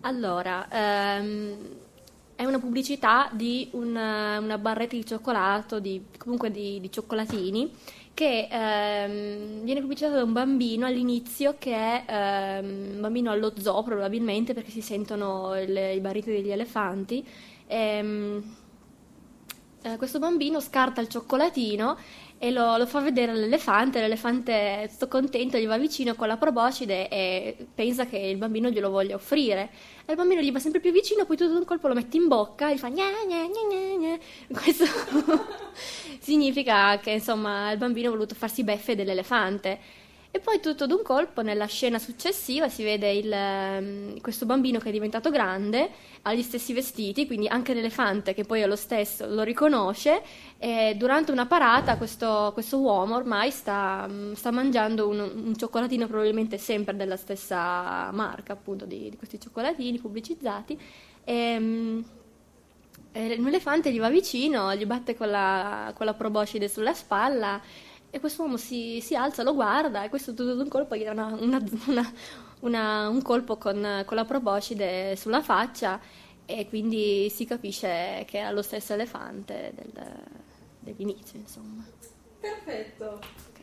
Allora, è una pubblicità di una barretta di cioccolato, comunque di cioccolatini, che viene pubblicitata da un bambino all'inizio che è un bambino allo zoo probabilmente perché si sentono i battiti degli elefanti. Ehm, Questo bambino scarta il cioccolatino e lo fa vedere all'elefante, l'elefante è tutto contento, gli va vicino con la proboscide e pensa che il bambino glielo voglia offrire. E il bambino gli va sempre più vicino, poi tutto d'un colpo lo mette in bocca e gli fa gna gna gna gna gna. Questo significa che insomma il bambino ha voluto farsi beffe dell'elefante. E poi tutto d'un colpo, nella scena successiva, si vede questo bambino che è diventato grande, ha gli stessi vestiti, quindi anche l'elefante, che poi è lo stesso, lo riconosce, e durante una parata questo uomo ormai sta mangiando un cioccolatino, probabilmente sempre della stessa marca, appunto, di questi cioccolatini pubblicizzati, e, e un elefante gli va vicino, gli batte con la proboscide sulla spalla e quest'uomo si alza, lo guarda e questo tutto d'un colpo gli dà un colpo con la proboscide sulla faccia e quindi si capisce che era lo stesso elefante dell'inizio, insomma. Perfetto. Ok.